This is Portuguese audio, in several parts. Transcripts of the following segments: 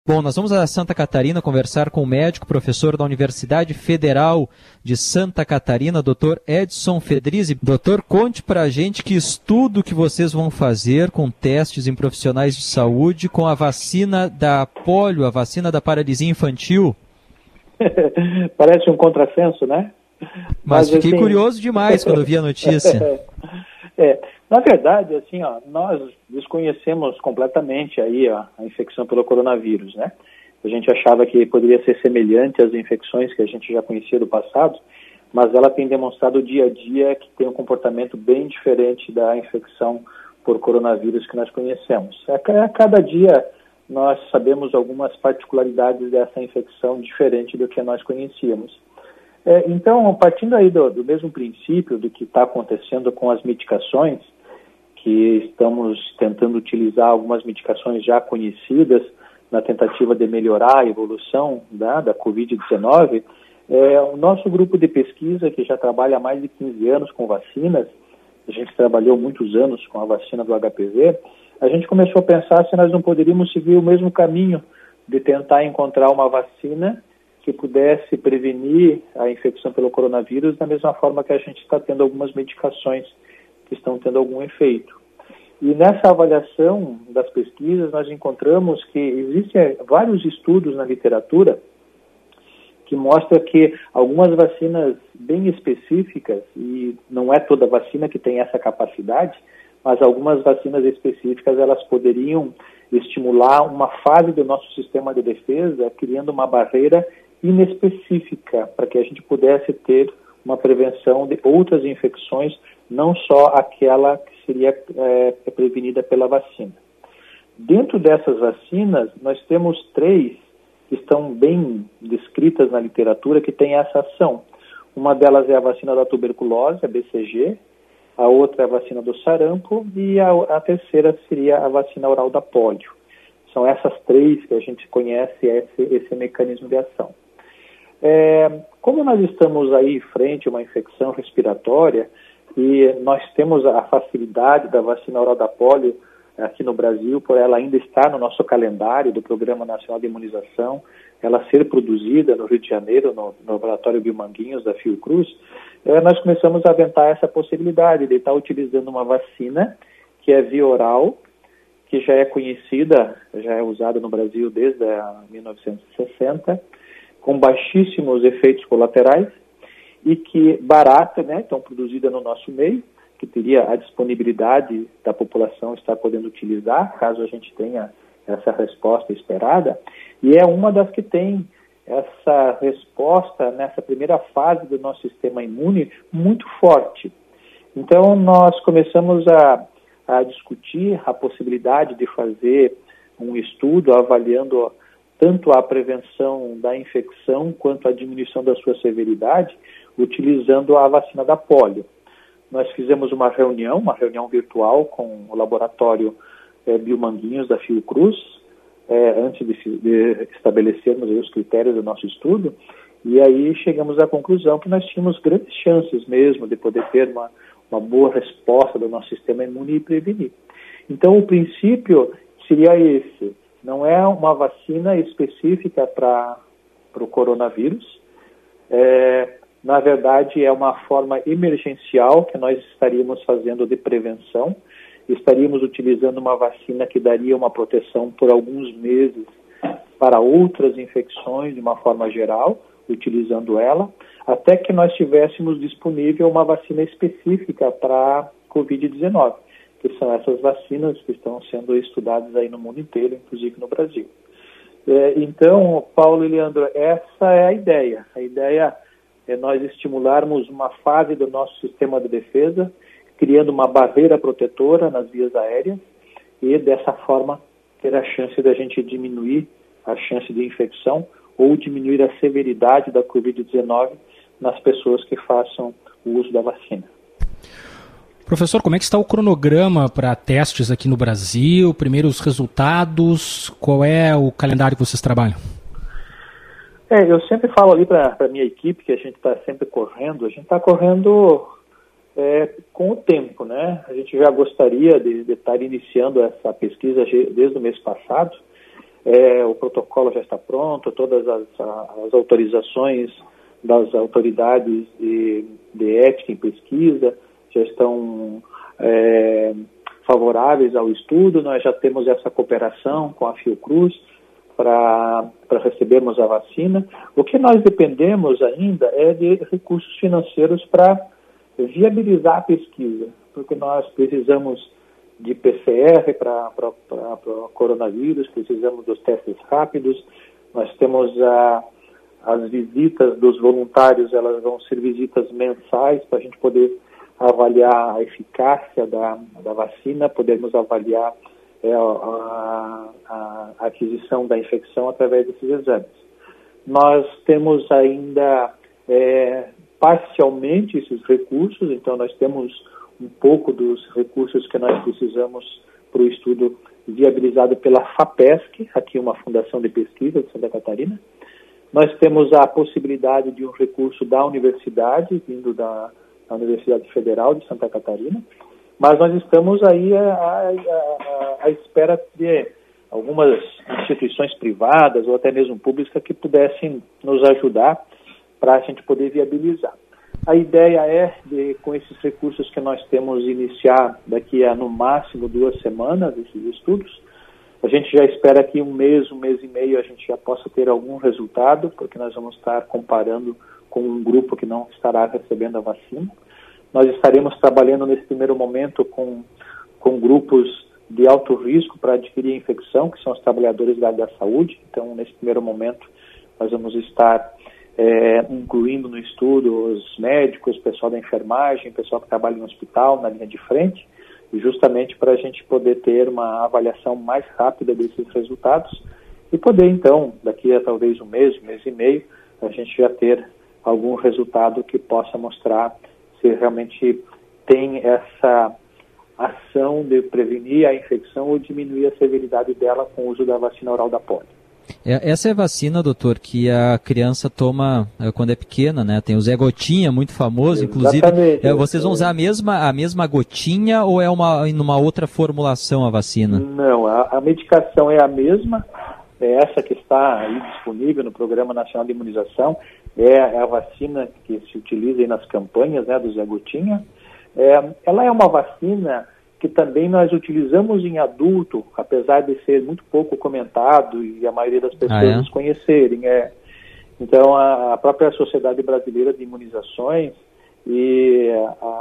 Bom, nós vamos a Santa Catarina conversar com o médico, professor da Universidade Federal de Santa Catarina, Dr. Edson Fedrizzi. Doutor, conte pra gente que estudo que vocês vão fazer com testes em profissionais de saúde com a vacina da polio, a vacina da paralisia infantil. Parece um contrassenso, né? Mas fiquei curioso demais quando vi a notícia. Na verdade, assim, nós desconhecemos completamente aí a infecção pelo coronavírus, né? A gente achava que poderia ser semelhante às infecções que a gente já conhecia do passado, mas ela tem demonstrado dia a dia que tem um comportamento bem diferente da infecção por coronavírus que nós conhecemos. A cada dia nós sabemos algumas particularidades dessa infecção diferente do que nós conhecíamos. Então, partindo aí do mesmo princípio do que está acontecendo com as medicações, que estamos tentando utilizar algumas medicações já conhecidas na tentativa de melhorar a evolução da Covid-19, o nosso grupo de pesquisa, que já trabalha há mais de 15 anos com vacinas, a gente trabalhou muitos anos com a vacina do HPV, a gente começou a pensar se nós não poderíamos seguir o mesmo caminho de tentar encontrar uma vacina que pudesse prevenir a infecção pelo coronavírus da mesma forma que a gente está tendo algumas medicações que estão tendo algum efeito. E nessa avaliação das pesquisas, nós encontramos que existem vários estudos na literatura que mostram que algumas vacinas bem específicas, e não é toda vacina que tem essa capacidade, mas algumas vacinas específicas, elas poderiam estimular uma fase do nosso sistema de defesa, criando uma barreira inespecífica para que a gente pudesse ter uma prevenção de outras infecções, não só aquela que seria prevenida pela vacina. Dentro dessas vacinas, nós temos 3 que estão bem descritas na literatura que têm essa ação. Uma delas é a vacina da tuberculose, a BCG, a outra é a vacina do sarampo e a terceira seria a vacina oral da polio. São essas 3 que a gente conhece esse mecanismo de ação. Como nós estamos aí frente a uma infecção respiratória e nós temos a facilidade da vacina oral da polio aqui no Brasil, por ela ainda estar no nosso calendário do Programa Nacional de Imunização, ela ser produzida no Rio de Janeiro, no Laboratório Biomanguinhos da Fiocruz, nós começamos a aventar essa possibilidade de estar utilizando uma vacina que é via oral, que já é conhecida, já é usada no Brasil desde 1960, com baixíssimos efeitos colaterais e que barata, né, então produzida no nosso meio, que teria a disponibilidade da população estar podendo utilizar, caso a gente tenha essa resposta esperada, e é uma das que tem essa resposta nessa primeira fase do nosso sistema imune muito forte. Então, nós começamos a discutir a possibilidade de fazer um estudo avaliando tanto a prevenção da infecção quanto a diminuição da sua severidade, utilizando a vacina da polio. Nós fizemos uma reunião virtual com o laboratório Biomanguinhos da Fiocruz, antes de estabelecermos os critérios do nosso estudo, e aí chegamos à conclusão que nós tínhamos grandes chances mesmo de poder ter uma boa resposta do nosso sistema imune e prevenir. Então, o princípio seria esse. Não é uma vacina específica para o coronavírus. Na verdade, é uma forma emergencial que nós estaríamos fazendo de prevenção. Estaríamos utilizando uma vacina que daria uma proteção por alguns meses para outras infecções de uma forma geral, utilizando ela, até que nós tivéssemos disponível uma vacina específica para a Covid-19, que são essas vacinas que estão sendo estudadas aí no mundo inteiro, inclusive no Brasil. Então, Paulo e Leandro, essa é a ideia. A ideia é nós estimularmos uma fase do nosso sistema de defesa, criando uma barreira protetora nas vias aéreas e, dessa forma, ter a chance de a gente diminuir a chance de infecção ou diminuir a severidade da Covid-19 nas pessoas que façam o uso da vacina. Professor, como é que está o cronograma para testes aqui no Brasil? Primeiros resultados, qual é o calendário que vocês trabalham? Eu sempre falo ali para a minha equipe que a gente está sempre correndo, a gente está correndo com o tempo, né? A gente já gostaria de estar iniciando essa pesquisa desde o mês passado, o protocolo já está pronto, todas as autorizações das autoridades de ética em pesquisa já estão favoráveis ao estudo. Nós já temos essa cooperação com a Fiocruz para recebermos a vacina. O que nós dependemos ainda é de recursos financeiros para viabilizar a pesquisa, porque nós precisamos de PCR para coronavírus, precisamos dos testes rápidos, nós temos as visitas dos voluntários, elas vão ser visitas mensais para a gente poder avaliar a eficácia da vacina, podermos avaliar a aquisição da infecção através desses exames. Nós temos ainda parcialmente esses recursos, então nós temos um pouco dos recursos que nós precisamos para o estudo viabilizado pela FAPESC, aqui uma fundação de pesquisa de Santa Catarina. Nós temos a possibilidade de um recurso da universidade, vindo da Universidade Federal de Santa Catarina, mas nós estamos aí à espera de algumas instituições privadas ou até mesmo públicas que pudessem nos ajudar para a gente poder viabilizar. A ideia é com esses recursos que nós temos, iniciar daqui a, no máximo, 2 semanas, esses estudos. A gente já espera que um mês e meio, a gente já possa ter algum resultado, porque nós vamos estar comparando com um grupo que não estará recebendo a vacina. Nós estaremos trabalhando nesse primeiro momento com grupos de alto risco para adquirir a infecção, que são os trabalhadores da área da saúde. Então, nesse primeiro momento, nós vamos estar incluindo no estudo os médicos, o pessoal da enfermagem, o pessoal que trabalha no hospital, na linha de frente, justamente para a gente poder ter uma avaliação mais rápida desses resultados e poder, então, daqui a talvez um mês e meio, a gente já ter algum resultado que possa mostrar se realmente tem essa ação de prevenir a infecção ou diminuir a severidade dela com o uso da vacina oral da polio. Essa é a vacina, doutor, que a criança toma quando é pequena, né? Tem o Zé Gotinha, muito famoso, inclusive. Vocês vão usar a mesma gotinha ou é numa outra formulação a vacina? Não, a medicação é a mesma, é essa que está aí disponível no Programa Nacional de Imunização, é a vacina que se utiliza aí nas campanhas, né, do Zé Gotinha. Ela é uma vacina que também nós utilizamos em adulto, apesar de ser muito pouco comentado e a maioria das pessoas desconhecerem. Então, a própria Sociedade Brasileira de Imunizações e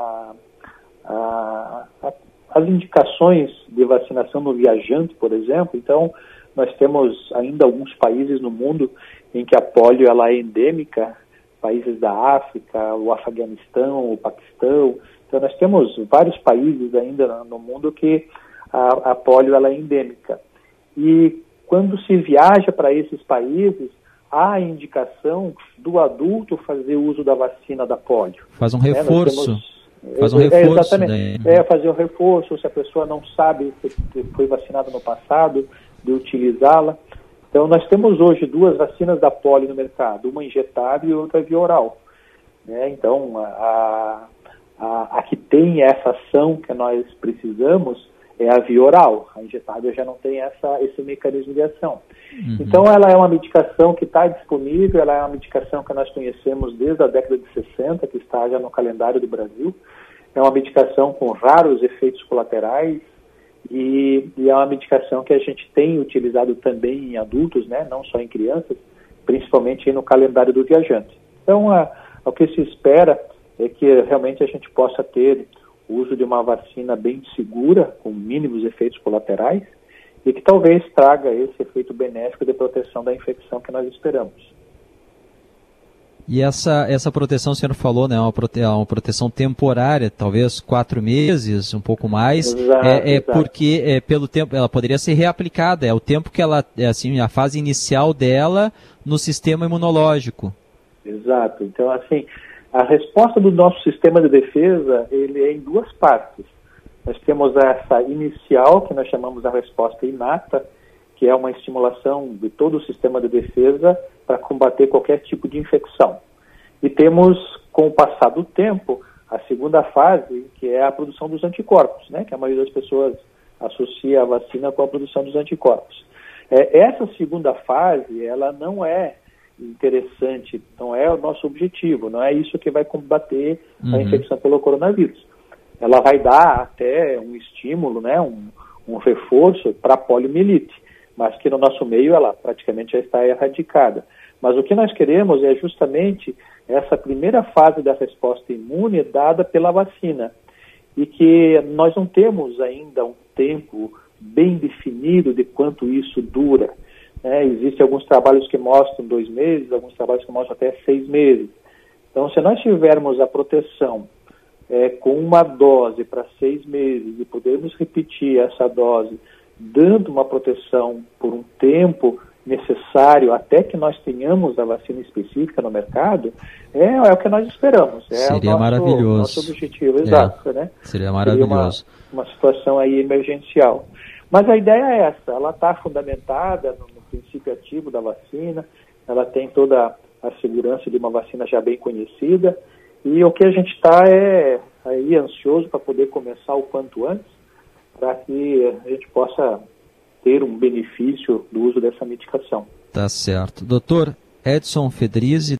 as indicações de vacinação no viajante, por exemplo, então, nós temos ainda alguns países no mundo em que a polio ela é endêmica, países da África, o Afeganistão, o Paquistão. Então, nós temos vários países ainda no mundo que a polio ela é endêmica. E quando se viaja para esses países, há a indicação do adulto fazer uso da vacina da polio. Faz um reforço. Faz um reforço. Exatamente. Fazer um reforço, se a pessoa não sabe se foi vacinada no passado, de utilizá-la. Então, nós temos hoje 2 vacinas da polio no mercado, uma injetável e outra via oral. Então, a que tem essa ação que nós precisamos é a via oral. A injetável já não tem esse mecanismo de ação. Uhum. Então, ela é uma medicação que está disponível, ela é uma medicação que nós conhecemos desde a década de 60, que está já no calendário do Brasil. É uma medicação com raros efeitos colaterais e é uma medicação que a gente tem utilizado também em adultos, né, não só em crianças, principalmente no calendário do viajante. Então, o que se espera é que realmente a gente possa ter o uso de uma vacina bem segura, com mínimos efeitos colaterais, e que talvez traga esse efeito benéfico de proteção da infecção que nós esperamos. E essa proteção, o senhor falou, né, uma proteção temporária, talvez 4 meses, um pouco mais, exato. Porque pelo tempo ela poderia ser reaplicada, é o tempo que ela, assim, a fase inicial dela no sistema imunológico. Exato, então assim, a resposta do nosso sistema de defesa, ele é em 2 partes. Nós temos essa inicial, que nós chamamos a resposta inata, que é uma estimulação de todo o sistema de defesa para combater qualquer tipo de infecção. E temos, com o passar do tempo, a segunda fase, que é a produção dos anticorpos, né? Que a maioria das pessoas associa a vacina com a produção dos anticorpos. Essa segunda fase, ela não é interessante, não é o nosso objetivo, não é isso que vai combater a infecção pelo coronavírus. Ela vai dar até um estímulo, né, um reforço para a poliomielite, mas que no nosso meio ela praticamente já está erradicada. Mas o que nós queremos é justamente essa primeira fase da resposta imune dada pela vacina, e que nós não temos ainda um tempo bem definido de quanto isso dura. Existem alguns trabalhos que mostram 2 meses, alguns trabalhos que mostram até 6 meses. Então, se nós tivermos a proteção com uma dose para 6 meses e pudermos repetir essa dose, dando uma proteção por um tempo necessário até que nós tenhamos a vacina específica no mercado, é o que nós esperamos. Seria maravilhoso. Nosso objetivo, exato. Né? Seria maravilhoso. Seria uma situação aí emergencial. Mas a ideia é essa, ela está fundamentada no princípio ativo da vacina, ela tem toda a segurança de uma vacina já bem conhecida, e o que a gente está aí ansioso para poder começar o quanto antes, para que a gente possa ter um benefício do uso dessa medicação. Tá certo. Doutor Edson Fedrizzi,